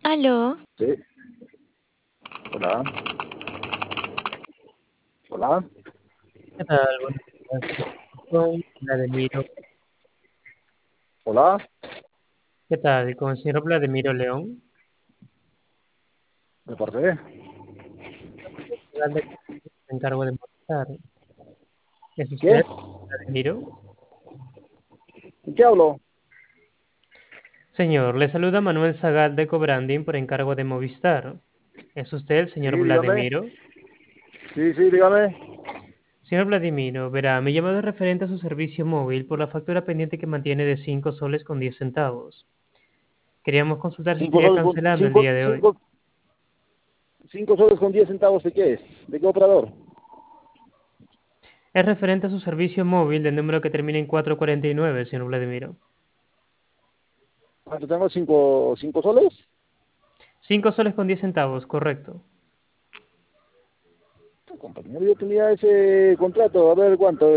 Aló, Sí, hola, hola. ¿Qué tal? Buenos días. Con Vladimiro. Hola, ¿Qué tal? Con el señor Vladimiro León. ¿de parte de? Grande, me encargo de molestar. ¿Es ¿Qué? usted, Vladimiro? ¿Y qué hablo? Señor, le saluda Manuel Zagal de Cobranding por encargo de Movistar. ¿Es usted el Sí, señor dígame. Vladimiro? Sí, dígame. Señor Vladimiro, verá, mi llamado es referente a su servicio móvil por la factura pendiente que mantiene de 5 soles con 10 centavos. Queríamos consultar si Cinco estaría soles con, cancelando el cinco, día de hoy. cinco, 5 soles con 10 centavos, ¿de qué es? ¿De qué operador? Es referente a su servicio móvil del número que termina en 449, señor Vladimiro. ¿Cuánto tengo? ¿Cinco soles? 5 soles con 10 centavos, correcto. Compañero, yo tenía ese contrato, a ver cuánto.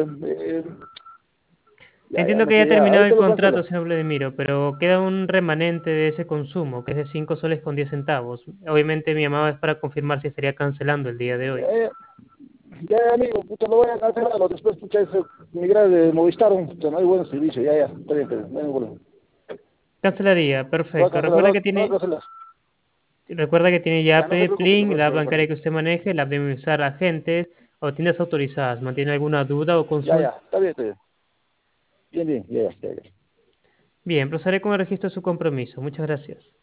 Ya Entiendo me que ya ha quedé, terminado el ahorita lo contrato, cancelo. señor Vladimiro, pero queda un remanente de ese consumo, que es de 5 soles con 10 centavos. Obviamente mi llamada es para confirmar si estaría cancelando el día de hoy. Ya, amigo, puta, lo voy a cancelar, después, pucha, migrar de Movistar, puta, no hay buen servicio, está bien, no hay problema. Cancelaría, Lo voy a perfecto. cancelar, lo voy a cancelar. Recuerda que tiene ya Ya, no se APP preocupe, Link, la app bancaria perfecto. que usted maneje, la app de minimizar agentes o tiendas autorizadas. ¿Mantiene alguna duda o Ya, consulta? está bien. Bien, ya. Bien, procederé con el registro de su compromiso. Muchas gracias.